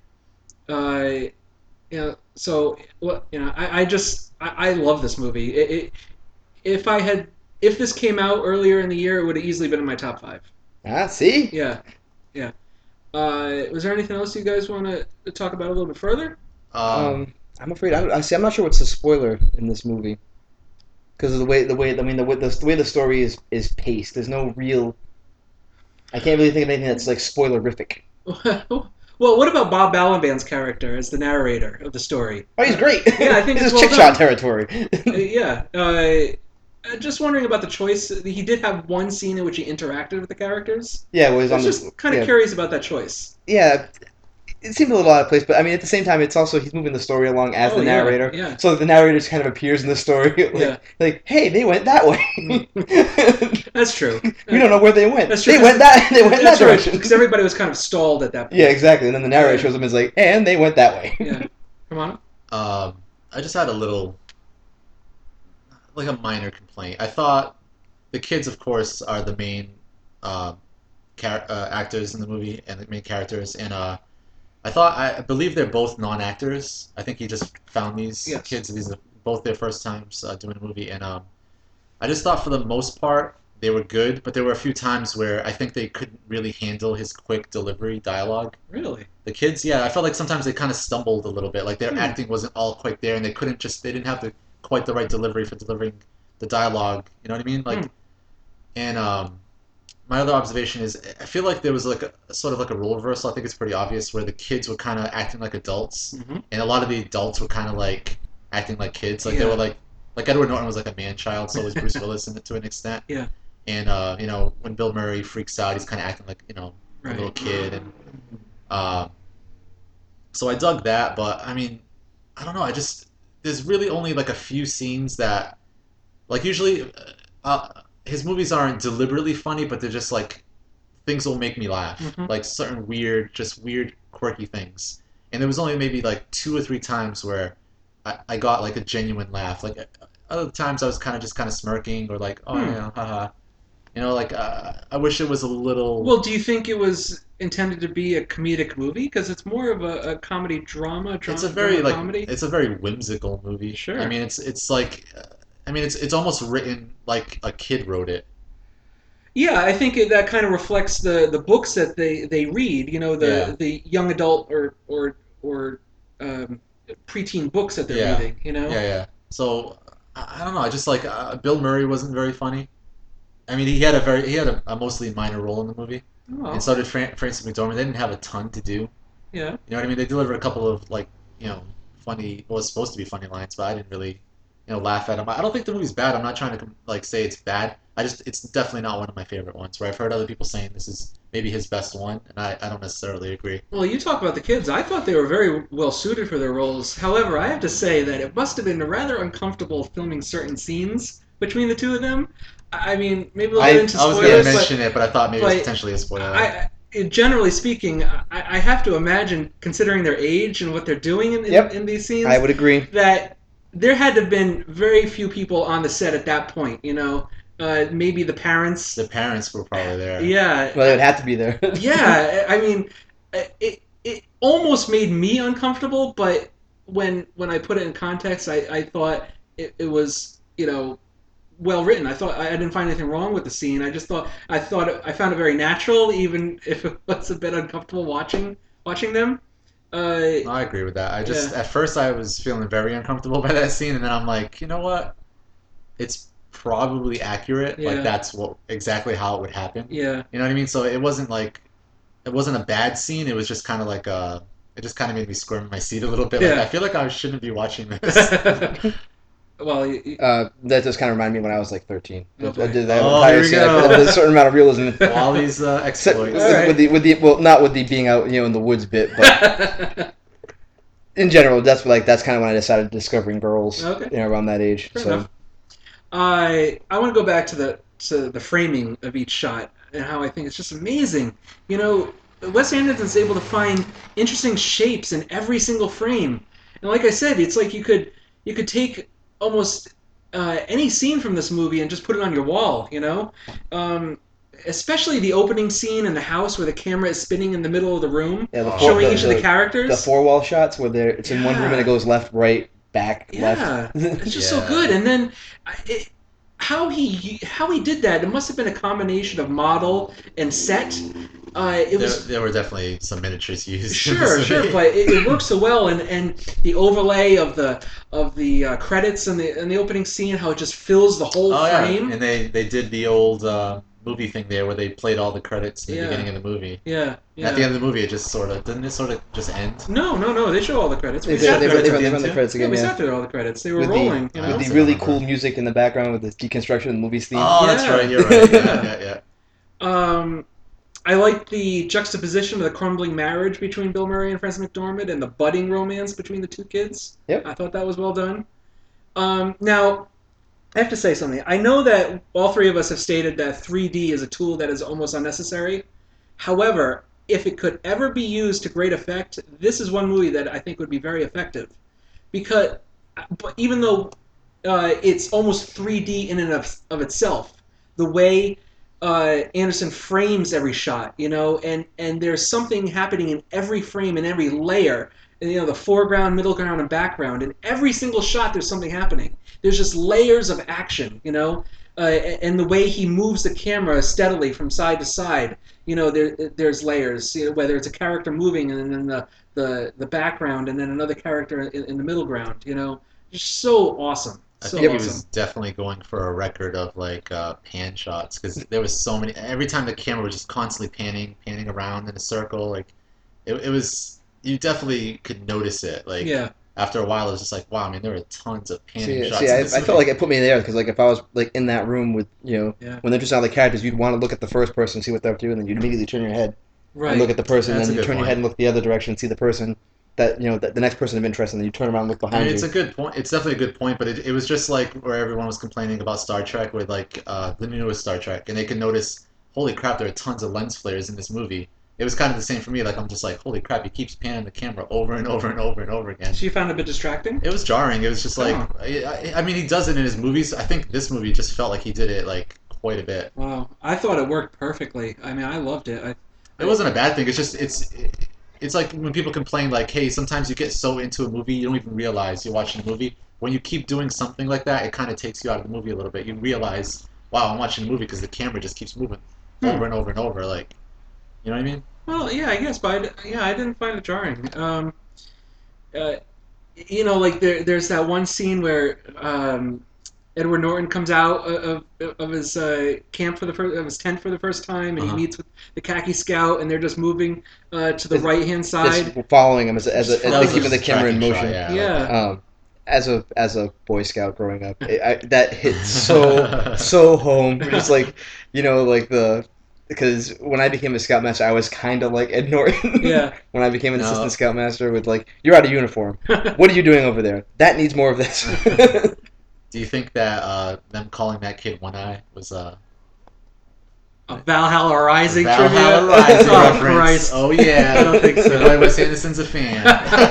Uh, you know, so, well, you know, I, I just, I, I love this movie. It, it, if I had, if this came out earlier in the year, it would have easily been in my top five. Ah, see? Yeah, yeah. Uh, was there anything else you guys want to talk about a little bit further? Um, Um, I'm afraid I, don't, I see. I'm not sure what's the spoiler in this movie because of the way the way I mean the way the, the way the story is is paced. There's no real. I can't really think of anything that's like spoilerific. Well, what about Bob Balaban's character as the narrator of the story? Oh, he's great. Yeah, I think this it's is well chick done. shot territory. Uh, yeah. Uh, uh, just wondering about the choice. He did have one scene in which he interacted with the characters. yeah, well, he's I on was the. just kind of yeah. curious about that choice. Yeah, it seemed a little out of place, but I mean, at the same time, it's also he's moving the story along as Oh, the yeah, narrator. yeah. So the narrator just kind of appears in the story, like, Yeah. like, hey, they went that way. That's true. We don't know where they went. That's true, They 'cause- went that. They went in that That's right, direction. because everybody was kind of stalled at that point. Yeah, exactly. And then the narrator Yeah. shows up and is like, and they went that way. Yeah. Come on. um, I just had a little, like a minor complaint. I thought the kids, of course, are the main uh, char- uh, actors in the movie and the main characters, and uh, I thought I believe they're both non-actors. I think he just found these Yes. kids. These are both their first times uh, doing a movie, and um, I just thought for the most part they were good, but there were a few times where I think they couldn't really handle his quick delivery dialogue. Really? The kids, yeah, I felt like sometimes they kind of stumbled a little bit. Like their Hmm. acting wasn't all quite there, and they couldn't just they didn't have the quite the right delivery for delivering the dialogue. You know what I mean? Like, Hmm. and um, my other observation is I feel like there was like a, sort of like a role reversal. I think it's pretty obvious where the kids were kind of acting like adults, Mm-hmm. and a lot of the adults were kind of like acting like kids. Like they Yeah. were like like Edward Norton was like a man child, so was Bruce Willis in it to an extent. Yeah. And uh, you know, when Bill Murray freaks out, he's kind of acting like you know a Right. little kid, and um, so I dug that. But I mean, I don't know. I just there's really only like a few scenes that, like usually, uh, his movies aren't deliberately funny, but they're just like things will make me laugh, Mhm. like certain weird, just weird, quirky things. And there was only maybe like two or three times where I, I got like a genuine laugh. Like other times I was kind of just kind of smirking or like, oh Hmm. yeah, haha. You know, like uh, I wish it was a little. Well, do you think it was intended to be a comedic movie? Because it's more of a, a comedy drama. Drama, it's a very drama like comedy. it's a very whimsical movie. Sure. I mean, it's it's like, uh, I mean, it's it's almost written like a kid wrote it. Yeah, I think it, that kind of reflects the, the books that they, they read. You know, the Yeah. the young adult or or or um, preteen books that they're Yeah. reading. You know. Yeah, yeah. So I, I don't know. I just like uh, Bill Murray wasn't very funny. I mean, he had a very he had a, a mostly minor role in the movie, Oh, and so did Fran- Francis McDormand. They didn't have a ton to do. yeah. You know what I mean? They delivered a couple of like you know funny, what was supposed to be funny lines, but I didn't really you know, laugh at them. I don't think the movie's bad. I'm not trying to like say it's bad. I just it's definitely not one of my favorite ones. Where I've heard other people saying this is maybe his best one, and I, I don't necessarily agree. Well, you talk about the kids. I thought they were very well suited for their roles. However, I have to say that it must have been rather uncomfortable filming certain scenes between the two of them. I I mean, maybe we'll I- get into I was going spoilers, to but mention it, but I thought maybe it was but potentially a spoiler. I, I, generally speaking, I, I have to imagine, considering their age and what they're doing in, in, Yep. in these scenes, I would agree. that there had to have been very few people on the set at that point. You know, uh, maybe the parents. the parents were probably there. Yeah. Well, they would have to be there. Yeah. I mean, it it almost made me uncomfortable, but when when I put it in context, I, I thought it, it was you know well written. I thought I didn't find anything wrong with the scene. I just thought I thought it, I found it very natural, even if it was a bit uncomfortable watching watching them. Uh, I agree with that. I just Yeah. at first I was feeling very uncomfortable by that scene, and then I'm like, you know what? It's probably accurate. Yeah. Like that's what exactly how it would happen. yeah. You know what I mean? So it wasn't like it wasn't a bad scene. It was just kind of like a. It just kind of made me squirm in my seat a little bit. Like Yeah. I feel like I shouldn't be watching this. well, y- y- Uh, that just kind of reminded me when I was like thirteen. Okay. I did that Oh, entire here we scene. I go. put a certain amount of realism. in. Wally's uh, Except exploits. with, All right. with the with the well, not with the being out you know in the woods bit, but in general, that's like that's kind of when I decided discovering girls. Okay. You know, around that age. Fair so enough. I I want to go back to the to the framing of each shot and how I think it's just amazing. You know, Wes Anderson's able to find interesting shapes in every single frame, and like I said, it's like you could you could take almost uh, any scene from this movie and just put it on your wall. You know, um, especially the opening scene in the house where the camera is spinning in the middle of the room, yeah, the Oh, four, showing the, each of the the, characters. the four wall shots where they're it's in one room and it Yeah. goes left, right, back, Yeah, left. it's just so Yeah. good. And then I- it, how he how he did that, it must have been a combination of model and set. Uh, it There, was there were definitely some miniatures used. in sure, this sure, movie. but it, it works so well. And, and the overlay of the of the uh, credits and the and the opening scene, how it just fills the whole Oh yeah, frame. and they they did the old uh, movie thing there where they played all the credits in the Yeah. beginning of the movie. Yeah, And yeah. at the end of the movie, it just sort of didn't it sort of just end? no, no, no. They show all the credits. We They, sat they, through they, it. they, Credits at run, the they end run the too? credits Yeah, again. we Yeah. sat through all the credits. They were With the- rolling. you uh, know? With the I really remember. cool music in the background with the deconstruction of the movie's theme. Oh, that's Yeah. right. You're right. Yeah, yeah, yeah. Um, I like the juxtaposition of the crumbling marriage between Bill Murray and Frances McDormand and the budding romance between the two kids. Yep. I thought that was well done. Um, now, I have to say something. I know that all three of us have stated that three D is a tool that is almost unnecessary. However, if it could ever be used to great effect, this is one movie that I think would be very effective. Because, but even though uh, it's almost three D in and of, of itself, the way uh, Anderson frames every shot, you know, and, and there's something happening in every frame and every layer, and, you know, the foreground, middle ground, and background. In every single shot, there's something happening. There's just layers of action, you know, uh, and the way he moves the camera steadily from side to side, you know, there there's layers, you know, whether it's a character moving and then the the, the background and then another character in, in the middle ground, you know, just so awesome. I So think he awesome. was definitely going for a record of like uh, pan shots because there was so many. Every time the camera was just constantly panning, panning around in a circle. Like it, it was. You definitely could notice it. Like Yeah. after a while, it was just like, wow, I mean, there were tons of panning See, shots. see in I, I this felt movie. like it put me there because like if I was like in that room with you know Yeah. when they're just on the characters, you'd want to look at the first person, see what they're up to, and then you'd immediately turn your head Right. and look at the person, That's and a then you good turn your point. head and look the other direction, and see the person that you know that the next person of interest, and then you turn around and look I behind mean, it's you. a good point. It's definitely a good point, but it, it was just like where everyone was complaining about Star Trek with like uh, the newest Star Trek, and they could notice, holy crap, there are tons of lens flares in this movie. It was kind of the same for me. Like I'm just like, holy crap, he keeps panning the camera over and over and over and over again. So you found it a bit distracting? It was jarring. It was just like, Oh. I, I mean, he does it in his movies. I think this movie just felt like he did it like quite a bit. Wow. I thought it worked perfectly. I mean, I loved it. I, It wasn't a bad thing. It's just it's it's like when people complain like, hey, sometimes you get so into a movie you don't even realize you're watching a movie. When you keep doing something like that, it kind of takes you out of the movie a little bit. You realize, wow, I'm watching a movie because the camera just keeps moving Hmm. over and over and over. Like, you know what I mean? Well, yeah, I guess, but I, yeah, I didn't find it jarring. Um, uh, you know, like there, there's that one scene where um, Edward Norton comes out of, of his uh, camp for the first, of his tent for the first time, and Uh-huh. he meets with the khaki scout, and they're just moving uh, to the It's- right hand side. Just following him as a, as, a, That as was they keeping the a camera in tracking motion. shot, Yeah. Um, as a as a Boy Scout growing up, it, I, that hit so so home. Just like you know, like the because when I became a Scoutmaster, I was kind of like Ed Norton. Yeah. When I became an No. assistant Scoutmaster, with like, you're out of uniform. What are you doing over there? That needs more of this. Do you think that uh, them calling that kid One Eye was uh, A Valhalla Rising Valhalla trivia? Rising Oh, reference? Christ. Oh yeah, I don't think so. Everybody Wes Anderson's a fan.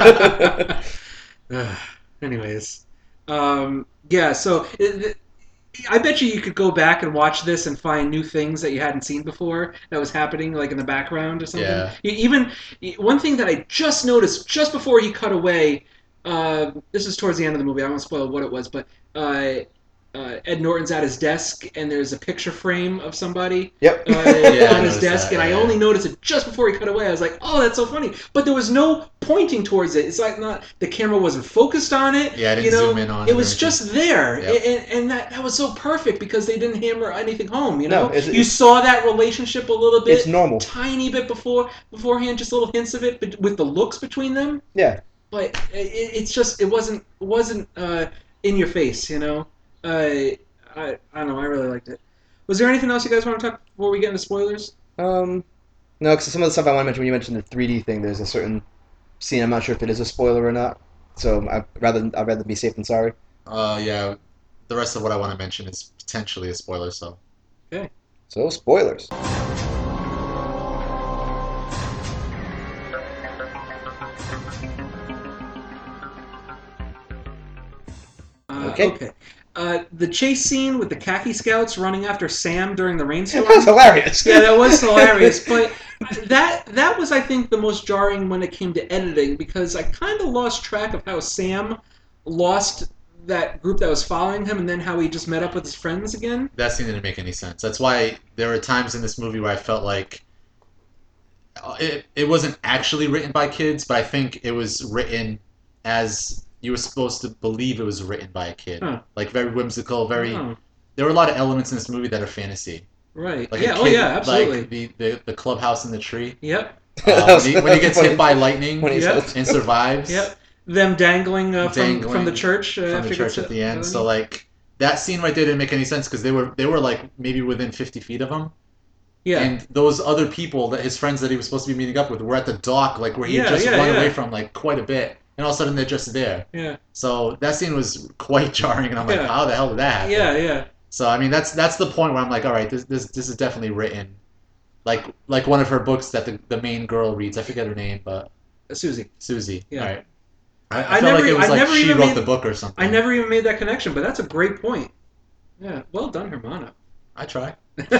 Ugh. Anyways, um, yeah. So it, it- I bet you you could go back and watch this and find new things that you hadn't seen before that was happening, like in the background or something. Yeah. E- Even e- one thing that I just noticed just before he cut away. Uh, this is towards the end of the movie. I won't spoil what it was, but uh, uh, Ed Norton's at his desk and there's a picture frame of somebody Yep. uh, Yeah, I on his noticed desk, that, and I yeah. only noticed it just before he cut away. I was like, "Oh, that's so funny!" But there was no pointing towards it. It's like not the camera wasn't focused on it. Yeah, I didn't you know, zoom in on it it was or just there, Yep. and, and that that was so perfect because they didn't hammer anything home. You know, No, it's- you it's- saw that relationship a little bit, It's normal. tiny bit before beforehand, just little hints of it, but with the looks between them. Yeah. But it, it's just it wasn't wasn't uh, in your face. You know, uh, I I don't know. I really liked it. Was there anything else you guys want to talk before we get into spoilers? Um, no, because some of the stuff I want to mention when you mentioned the three D thing, there's a certain scene. I'm not sure if it is a spoiler or not. So I'd rather I'd rather be safe than sorry. Uh, yeah. The rest of what I want to mention is potentially a spoiler, so. So spoilers. Uh, Okay. okay. Uh, the chase scene with the khaki scouts running after Sam during the That rainstorm. was hilarious. Yeah, that was hilarious. But that that was, I think, the most jarring when it came to editing because I kind of lost track of how Sam lost that group that was following him, and then how he just met up with his friends again. That scene didn't make any sense. That's why there were times in this movie where I felt like uh, it, it wasn't actually written by kids, but I think it was written as you were supposed to believe it was written by a kid. Huh. Like very whimsical, very. Oh, There were a lot of elements in this movie that are fantasy. right. Like yeah. a Oh, kid, yeah. Absolutely. Like the, the, the clubhouse in the tree. Yep. Uh, when, he, when he gets hit by lightning When he's Yeah. held- and survives. Yep. Them dangling, uh, from, Dangling from the church uh, From after the he church gets at the hit. end. So like that scene right there didn't make any sense because they were they were like maybe within fifty feet of him. Yeah. And those other people that his friends that he was supposed to be meeting up with were at the dock, like where he had Yeah, just yeah, run yeah. away from, like quite a bit, and all of a sudden they're just there. yeah. So that scene was quite jarring, and I'm like, Yeah. how the hell did that happen? Yeah. Yeah. So I mean, that's that's the point where I'm like, all right, this this this is definitely written, like like one of her books that the, the main girl reads. I forget her name, but Uh, Susie. Susie. Yeah. All right. I, I, I felt never- like it was I like never she even wrote made- the book or something. I never even made that connection, but that's a great point. Yeah. Well done, Hermano. I try.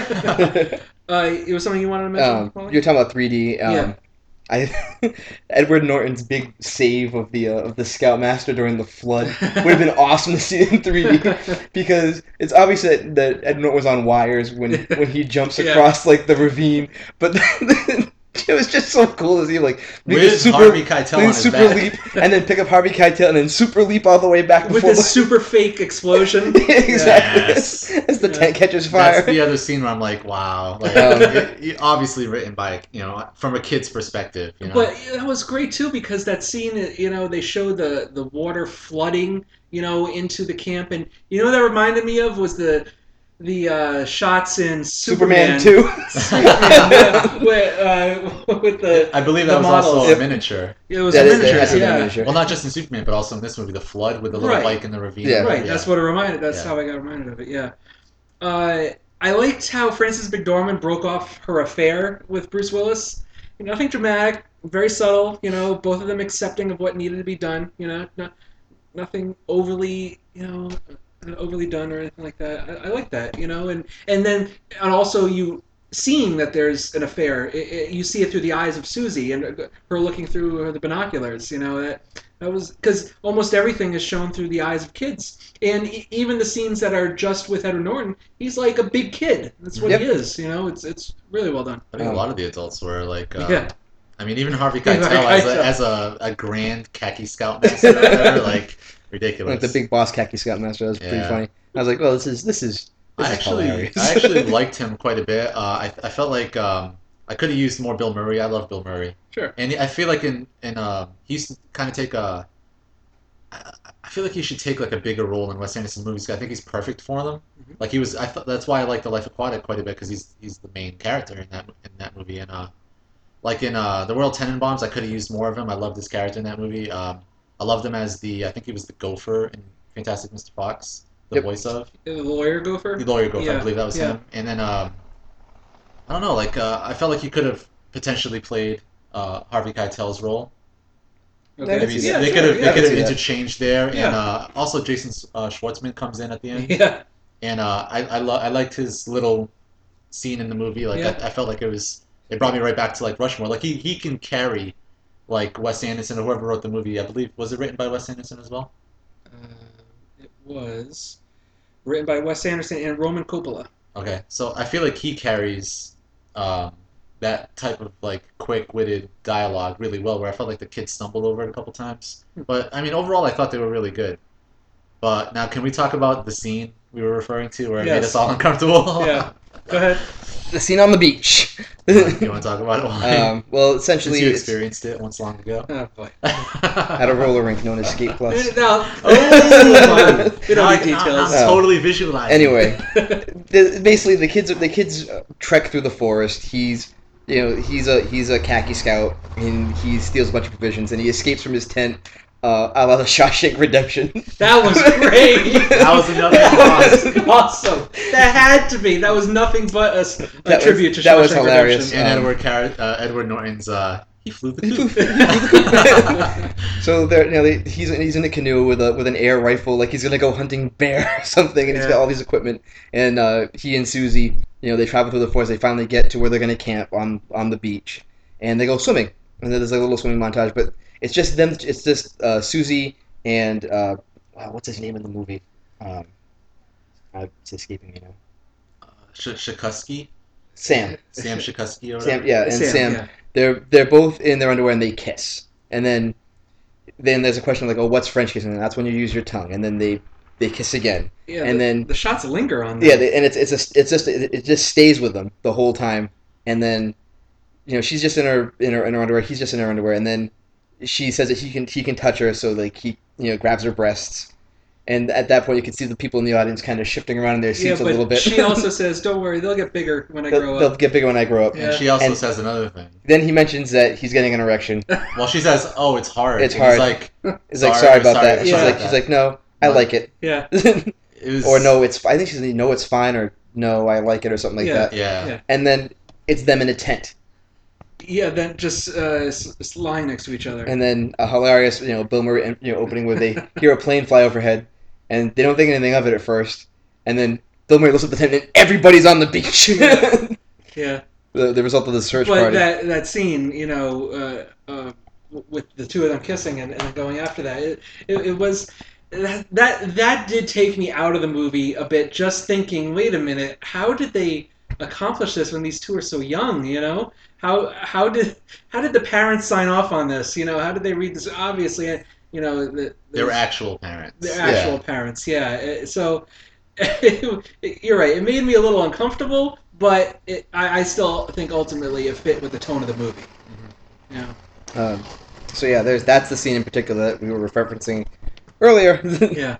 uh, it was something you wanted to mention? Um, Molly? you're talking about three D. Um, Yeah. I Edward Norton's big save of the uh, of the Scoutmaster during the flood would have been awesome to see in three D because it's obvious that, that Ed Norton was on wires when when he jumps Yeah. across like the ravine, but it was just so cool to see like make a With super, Harvey Keitel make a on his super back. leap and then pick up Harvey Keitel and then super leap all the way back With before this super fake explosion. exactly Yes. as, as the Yeah. tank catches fire. That's the other scene where I'm like, wow, like Um, it, it- obviously written by you know from a kid's perspective. You know, But that was great too because that scene, you know, they show the the water flooding, you know, into the camp, and you know what that reminded me of was the the uh, shots in Superman, Superman, two. Superman, uh, with, uh, with the I believe the that was also models. a miniature. it was That a is- miniature, that's a yeah. miniature. Well, not just in Superman, but also in this movie, the flood with the little Right. bike in the ravine. Yeah. Right, that's what it reminded. That's Yeah. how I got reminded of it. Yeah. Uh, I liked how Frances McDormand broke off her affair with Bruce Willis. Nothing dramatic, very subtle. You know, both of them accepting of what needed to be done. You know, not, nothing overly, you know, overly done or anything like that. I, I like that. You know, and and then and also you seeing that there's an affair. It, it, you see it through the eyes of Susie and her looking through the binoculars. You know that. That was because almost everything is shown through the eyes of kids, and e- even the scenes that are just with Edward Norton, he's like a big kid. That's what Yep. he is. You know, it's it's really well done. I think Um, a lot of the adults were like, uh, yeah, I mean, even Harvey Yeah, Keitel Harvey as, Keitel. a, as a, a grand khaki scoutmaster, or whatever, like ridiculous. Like the big boss khaki Scoutmaster. That was pretty Yeah. funny. I was like, well, this is this is this I is actually, hilarious. I actually liked him quite a bit. Uh, I, I felt like um, I could have used more Bill Murray. I love Bill Murray, sure. and I feel like in in uh, he used to kind of take a. I, I feel like he should take like a bigger role in Wes Anderson's movies. I think he's perfect for them. Mhm. Like he was, I thought that's why I like The Life Aquatic quite a bit because he's he's the main character in that in that movie. And uh, like in uh, The World Tenenbaums, I could have used more of him. I loved his character in that movie. Um, I loved him as the I think he was the gopher in Fantastic Mister Fox, the Yep. voice of The lawyer gopher. the lawyer gopher. I Yeah, believe that was yeah. him. And then um, I don't know, like uh, I felt like he could have potentially played uh, Harvey Keitel's role. I Okay. can Maybe see Yeah, they sure, could have yeah. they could I have can see that. interchanged there, Yeah. and uh, also Jason uh, Schwartzman comes in at the end, Yeah. and uh, I I, lo- I liked his little scene in the movie. Like Yeah. I, I felt like it was it brought me right back to like Rushmore. Like he, he can carry like Wes Anderson or whoever wrote the movie. I believe was it written by Wes Anderson as well? Uh, it was written by Wes Anderson and Roman Coppola. Okay, so I feel like he carries um, that type of like quick-witted dialogue really well. Where I felt like the kids stumbled over it a couple times, but I mean overall I thought they were really good. But now can we talk about the scene we were referring to where it made Yes. us all uncomfortable? Yeah. Go ahead. The scene on the beach. You want to talk about it? Why? um, well, Since essentially, you it's experienced it once long ago. Oh boy. at a roller rink known as Skate Plus. Now, Oh, we don't now need I- now details. I'm Oh. totally visualizing. Anyway, the, basically the kids the kids uh, trek through the forest. He's you know he's a he's a khaki scout and he steals a bunch of provisions and he escapes from his tent. Uh, a la the Shawshank Redemption. That was great. That was another That applause. was awesome. That had to be. That was nothing but a, s- a That was- tribute to that was Shawshank hilarious. And Um, Edward Car- uh, Edward Norton's uh, he flew the He flew- coop. he flew the So there, you know, they, he's he's in a canoe with a with an air rifle, like he's gonna go hunting bear or something, and he's Yeah. got all these equipment. And uh, he and Susie, you know, they travel through the forest. They finally get to where they're gonna camp on on the beach, and they go swimming. And then there's like a little swimming montage, but it's just them. It's just uh, Susie and uh, wow, what's his name in the movie? Um, uh, it's escaping me now. Uh, Sh- Shakusky, Sam. Sam Shakusky or whatever. Sam, yeah, and Sam, Sam. yeah. They're they're both in their underwear and they kiss, and then then there's a question like, oh, what's French kissing? And that's when you use your tongue, and then they they kiss again, Yeah, and the, then the shots linger on them. yeah, they, and it's it's a, it's just it, it just stays with them the whole time, and then you know she's just in her in her in her underwear, he's just in her underwear, and then she says that he can he can touch her, so like he you know grabs her breasts. And at that point, you can see the people in the audience kind of shifting around in their yeah, seats but a little bit. she also says, "Don't worry, they'll get bigger when I they'll, grow they'll up." get bigger when I grow up. Yeah. And she also And- says another thing. Then he mentions that he's getting an erection. Well, she says, "Oh, it's hard." It's And hard. He's like, He's like, Sorry, sorry about sorry, that. And she's sorry like, about she's that. like, no, I No. like it. Yeah, it was, Or no, it's. I think she's like, no, it's fine, or no, I like it, or something like Yeah. that. Yeah. Yeah. And then it's them in a tent, yeah. Then just uh, s- s- lying next to each other. and then a hilarious, you know, Bill Murray, you know, opening where they hear a plane fly overhead, and they don't think anything of it at first, and then Bill Murray lifts up the tent, and everybody's on the beach. Yeah. yeah. the, the result of the search But party. that that scene, you know, uh, uh, w- with the two of them kissing and, and then going after that, it, it, it was that, that that did take me out of the movie a bit. Just thinking, wait a minute, how did they accomplish this when these two are so young? You know, how how did how did the parents sign off on this? You know, how did they read this? Obviously, you know, the, They were actual parents. They're actual parents, yeah. Uh, So you're right. It made me a little uncomfortable, but it, I, I still think ultimately it fit with the tone of the movie. Mhm. Yeah, Um, so yeah, there's that's the scene in particular that we were referencing earlier. yeah.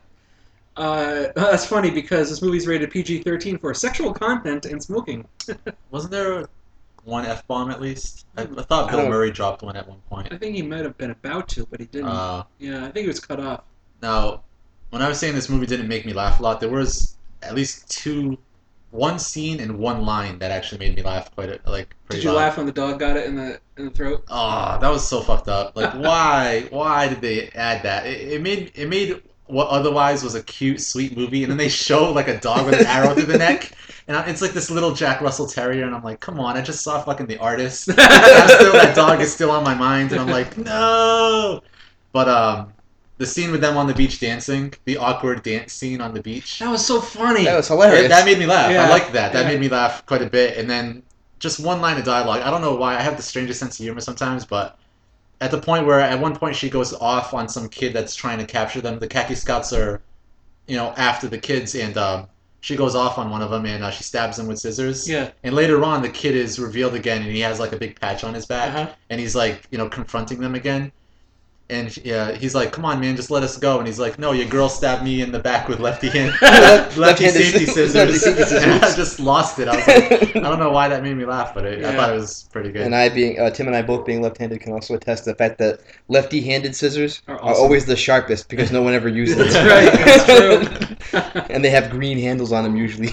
Uh, that's funny because this movie's rated P G thirteen for sexual content and smoking. Wasn't there one F bomb at least? I, I thought I Bill don't- Murray dropped one at one point. I think he might have been about to, but he didn't. Uh, yeah, I think it was cut off. now, when I was saying this movie didn't make me laugh a lot, there was at least two, one scene and one line that actually made me laugh quite a, like pretty Did you loud. laugh when the dog got it in the in the throat? Oh, that was so fucked up. Like, why? Why did they add that? It, it made it made what otherwise was a cute, sweet movie, and then they show like a dog with an arrow through the neck, and I- it's like this little Jack Russell Terrier, and I'm like, come on! I just saw fucking The Artist. I'm still, that dog is still on my mind, and I'm like, no. But um, the scene with them on the beach dancing, the awkward dance scene on the beach, That was so funny. That was hilarious. it, that made me laugh. Yeah. I liked that. That Yeah. made me laugh quite a bit. And then just one line of dialogue. I don't know why. I have the strangest sense of humor sometimes, but at the point where at one point she goes off on some kid that's trying to capture them. The khaki scouts are, you know, after the kids, and um, she goes off on one of them, and uh, she stabs him with scissors. Yeah. And later on, the kid is revealed again, and he has like a big patch on his back, Uh-huh. and he's like, you know, confronting them again. And yeah, he's like, "Come on, man, just let us go." And he's like, "No, your girl stabbed me in the back with lefty hand, lefty Left-handed safety scissors. scissors." Lefty safety scissors. And I just lost it. I was like, I don't know why that made me laugh, but it, I Yeah. thought it was pretty good. And I being uh, Tim and I both being left-handed can also attest to the fact that lefty-handed scissors Are are, awesome. always the sharpest because no one ever uses them. That's right, that's true. And they have green handles on them usually.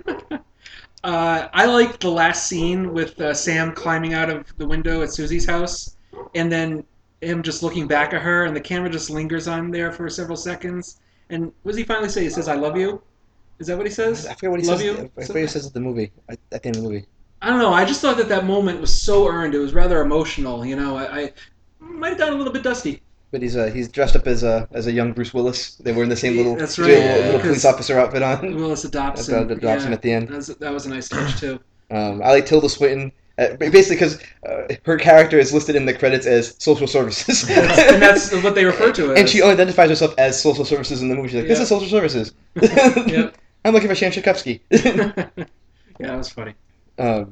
Uh, I like the last scene with uh, Sam climbing out of the window at Susie's house, and then him just looking back at her, and the camera just lingers on there for several seconds. And what does he finally say? He says, "I love you." Is that what he says? I forget what he Love says. you? I forget what he says at the movie. At the end of the movie. I don't know. I just thought that that moment was so earned. It was rather emotional. You know, I, I might have gotten a little bit dusty. But he's uh, he's dressed up as a as a young Bruce Willis. They were in the same little, That's little, right, little because police officer outfit on. Willis adopts That- him. that adopts yeah, him at the end. That was, that was a nice touch too. Um, I like Tilda Swinton, uh, basically because uh, her character is listed in the credits as social services. and that's what they refer to it And as. she only identifies herself as social services in the movie. She's like, "This Yeah. is social services." Yep. I'm looking for Shan Shakowski. Yeah, that was funny. um,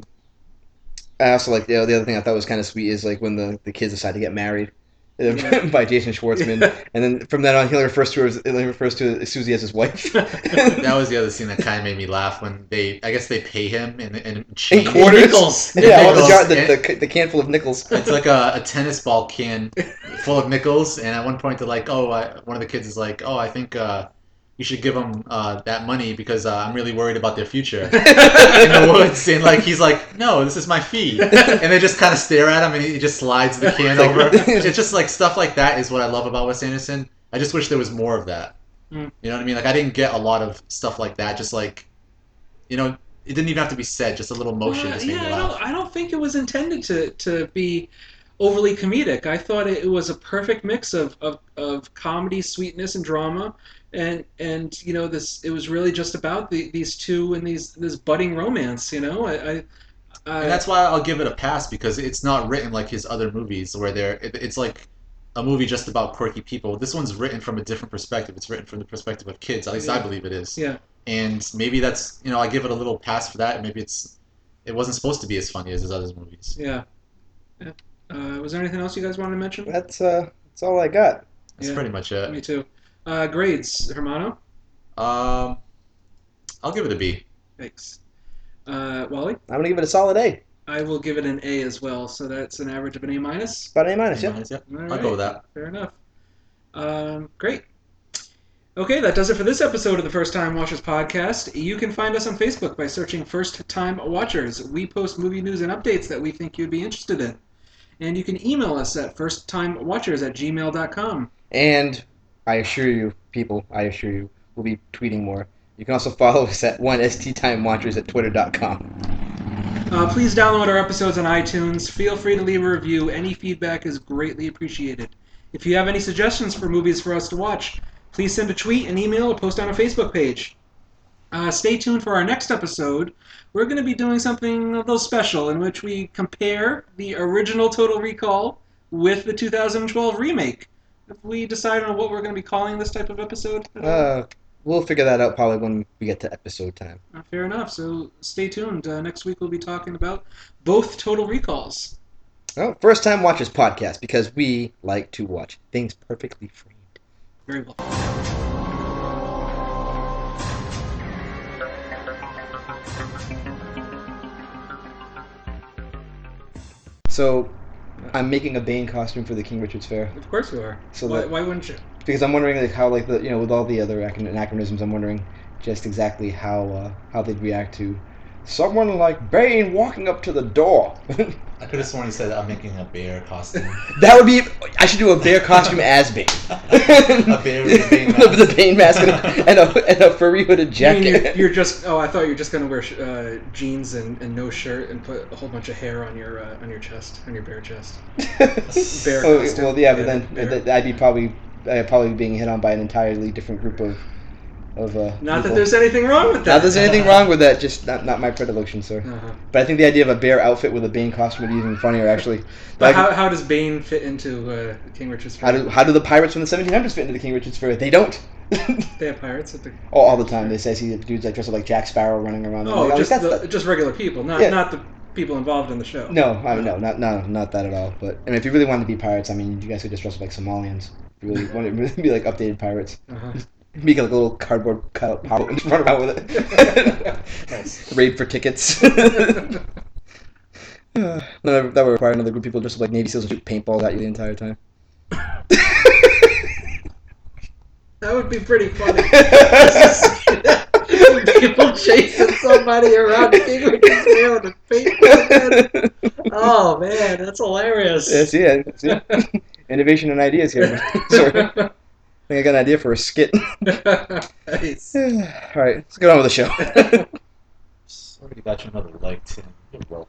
I also like the, the other thing I thought was kind of sweet is like when the, the kids decide to get married uh, Yeah. by Jason Schwartzman, and then from then on he only refers to her as, he only refers to Susie as his wife. That was the other scene that kind of made me laugh when they, I guess they pay him in, in change. In quarters. Nickels. Yeah, all the, Nickels. jar, the, the the can full of nickels. It's like a, a tennis ball can full of nickels, and at one point they're like, "Oh," I, one of the kids is like, "Oh, I think uh, you should give them uh, that money because uh, I'm really worried about their future in the woods." And like he's like, "No, this is my fee," and they just kind of stare at him, and he just slides the can It's like- over. It's just like stuff like that is what I love about Wes Anderson. I just wish there was more of that. Mm. You know what I mean? Like I didn't get a lot of stuff like that. Just like, you know, it didn't even have to be said. Just a little motion Uh, just made yeah, me I laugh. don't. I don't think it was intended to, to be overly comedic. I thought it was a perfect mix of, of, of comedy, sweetness, and drama, and and you know this. It was really just about the, these two and these this budding romance. You know, I. I I, And that's why I'll give it a pass because it's not written like his other movies where they're it, it's like a movie just about quirky people. This one's written from a different perspective. It's written from the perspective of kids. At least I Yeah. believe it is. yeah. And maybe that's you know I give it a little pass for that. Maybe it's it wasn't supposed to be as funny as his other movies. Yeah. Yeah. Uh, was there anything else you guys wanted to mention? That's uh, that's all I got. That's Yeah. pretty much it. Me too. Uh, grades, Hermano. Um, I'll give it a B. Thanks. Uh, Wally. I'm gonna give it a solid A. I will give it an A as well. So that's an average of an A minus. About an A minus. Yeah. Nice, yeah. All I'll right. go with that. Fair enough. Um, great. Okay, that does it for this episode of the First Time Watchers podcast. You can find us on Facebook by searching First Time Watchers. We post movie news and updates that we think you'd be interested in. And you can email us at firsttimewatchers at gmail dot com. And I assure you, people, I assure you, we'll be tweeting more. You can also follow us at one S T Time Watchers at twitter dot com. Uh, please download our episodes on iTunes. Feel free to leave a review. Any feedback is greatly appreciated. If you have any suggestions for movies for us to watch, please send a tweet, an email, or post on our Facebook page. Uh, stay tuned for our next episode. We're going to be doing something a little special in which we compare the original Total Recall with the two thousand twelve remake. Have we decided on what we're going to be calling this type of episode? Uh, we'll figure that out probably when we get to episode time. Uh, fair enough. So stay tuned. Uh, next week we'll be talking about both Total Recalls. Well, First Time Watchers podcast because we like to watch things perfectly framed. Very well. So, I'm making a Bane costume for the King Richard's Fair Of course you are. So why, that- why wouldn't you? because I'm wondering like how like the you know with all the other acron- anachronisms, I'm wondering just exactly how uh, how they'd react to someone like Bane walking up to the door. I could have sworn he said I'm making a bear costume. That would be. I should do a bear costume as Bane. A bear with a Bane mask. With a Bane mask and a, and a, and a furry hooded I jacket. mean, you're, you're just. Oh, I thought you were just gonna wear sh- uh, jeans and, and no shirt and put a whole bunch of hair on your uh, on your chest, on your bare chest. Bear Oh, costume. well, yeah, but Yeah, then bear. th- I'd be probably I'd probably being hit on by an entirely different group of of. Uh, Not that people. there's anything wrong with Not that. that there's anything wrong with that. Just not not my predilection, sir. Uh-huh. But I think the idea of a bear outfit with a Bane costume would be even funnier, actually. But Like, how, how does Bane fit into uh, King Richard's how Fair? do how do the pirates from the seventeen hundreds fit into the King Richard's Fair? They don't. They have pirates at the. Oh, all the time. They say see dudes like dressed up like Jack Sparrow running around. Oh, Like, just that's the, the- just regular people, not Yeah. not the people involved in the show. No, I mean, no, not no, not that at all. But I mean, if you really wanted to be pirates, I mean, you guys could just dress up like Somalians. If you really wanted to be like updated pirates, Uh-huh. make like a little cardboard cutout pop and run around with it. Nice. Raid for tickets. Uh, that would require another group of people dressed up like Navy SEALs to shoot paintballs at you the entire time. That would be pretty funny. People chasing somebody around King Richard's Fair with a paintball gun. Oh man, that's hilarious. Yes, yeah, yeah. Innovation and ideas here. Sorry. I think I got an idea for a skit. Nice. All right, let's get on with the show. Somebody got you another leg, Tim. You're welcome.